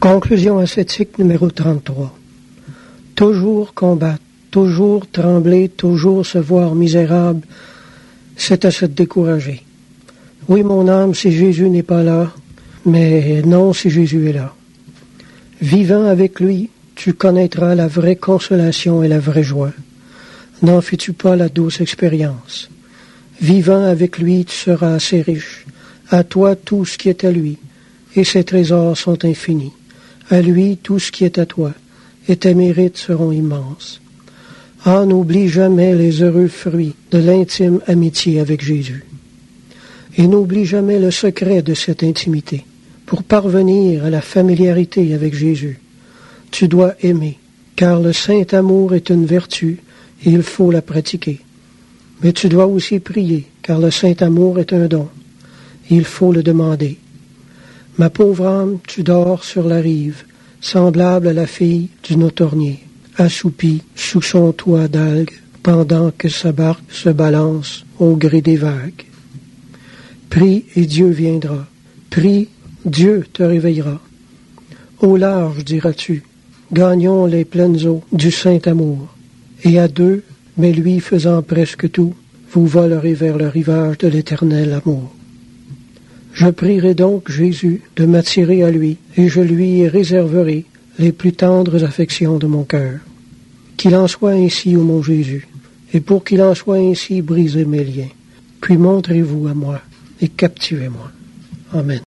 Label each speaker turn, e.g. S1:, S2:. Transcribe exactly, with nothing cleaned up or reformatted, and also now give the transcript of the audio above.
S1: Conclusion ascétique numéro trente-trois. Toujours combattre, toujours trembler, toujours se voir misérable, c'est à se décourager. Oui, mon âme, si Jésus n'est pas là, mais non si Jésus est là. Vivant avec lui, tu connaîtras la vraie consolation et la vraie joie. N'en fais-tu pas la douce expérience? Vivant avec lui, tu seras assez riche. À toi tout ce qui est à lui, et ses trésors sont infinis. À lui tout ce qui est à toi, et tes mérites seront immenses. Ah, n'oublie jamais les heureux fruits de l'intime amitié avec Jésus. Et n'oublie jamais le secret de cette intimité. Pour parvenir à la familiarité avec Jésus, tu dois aimer, car le saint amour est une vertu et il faut la pratiquer. Mais tu dois aussi prier, car le saint amour est un don et il faut le demander. Ma pauvre âme, tu dors sur la rive, semblable à la fille du notornier, assoupie sous son toit d'algues, pendant que sa barque se balance au gré des vagues. Prie et Dieu viendra. Prie, Dieu te réveillera. Au large, diras-tu, gagnons les pleines eaux du saint amour. Et à deux, mais lui faisant presque tout, vous volerez vers le rivage de l'éternel amour. Je prierai donc Jésus de m'attirer à lui, et je lui réserverai les plus tendres affections de mon cœur. Qu'il en soit ainsi, ô mon Jésus, et pour qu'il en soit ainsi, brisez mes liens. Puis montrez-vous à moi, et captivez-moi. Amen.